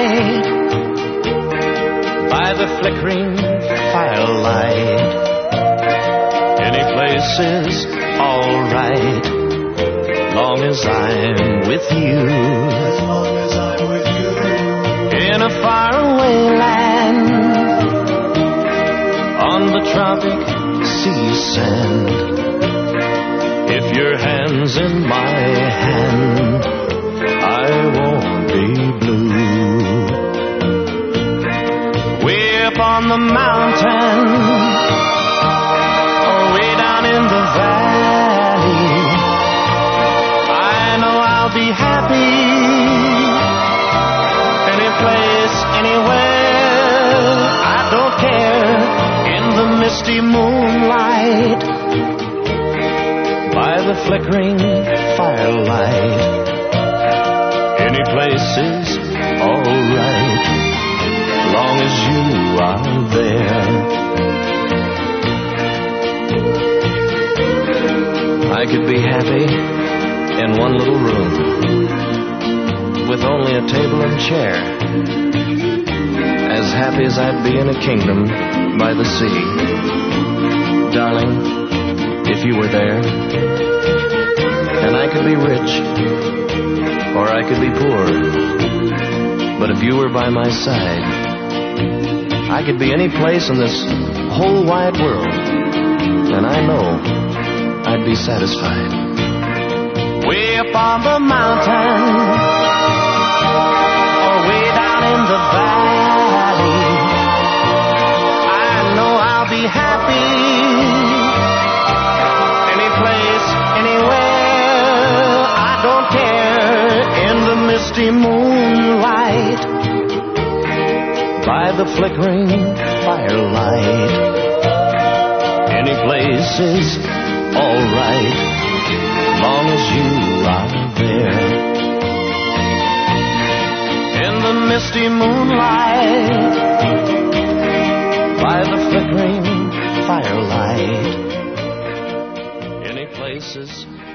moonlight, by the flickering firelight. Any place is alright, long as I'm with you. As long as I'm with you. In a faraway land, on the tropic sea sand. If your hand's in my hand, I won't be blue. Way up on the mountain, or way down in the valley, I know I'll be happy. Any place, anywhere, I don't care. In the misty moonlight, by the flickering firelight. Any place is alright, long as you are there. I could be happy in one little room, with only a table and chair. As happy as I'd be in a kingdom by the sea. Darling, if you were there, and I could be rich, or I could be poor, but if you were by my side, I could be any place in this whole wide world, and I know I'd be satisfied. Way up on the mountain, or way down in the valley, I know I'll be happy. Any place, anywhere, I don't care. In the misty moonlight, by the flickering firelight. Any place is alright, long as you are there. In the misty moonlight, by the flickering firelight. Any place is